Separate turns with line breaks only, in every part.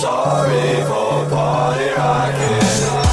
Sorry for party rocking.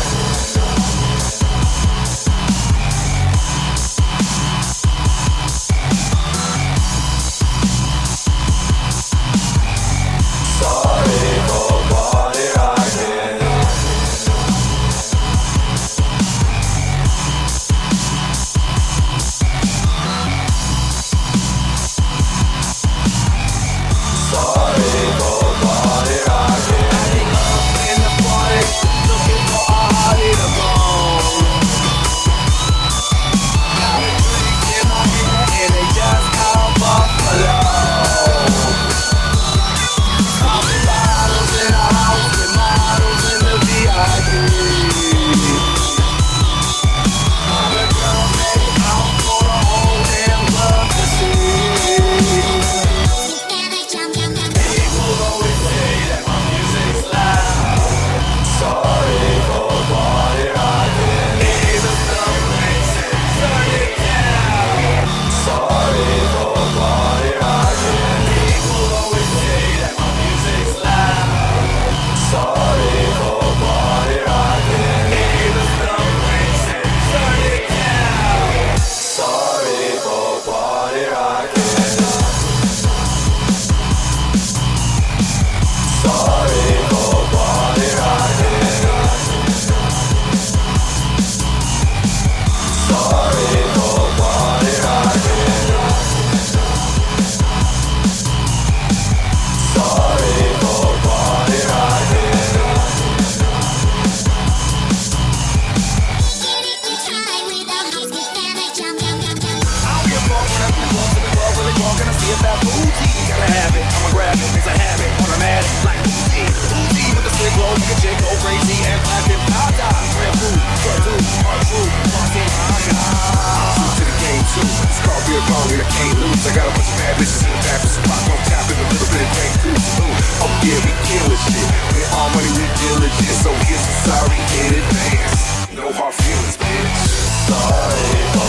I got a bunch of bad bitches in the back with some rock on top and a little bit of Grey Goose. Oh yeah, we killin' shit. We all money, we diligent. So here's a sorry in advance. No hard feelings, bitch.
Sorry for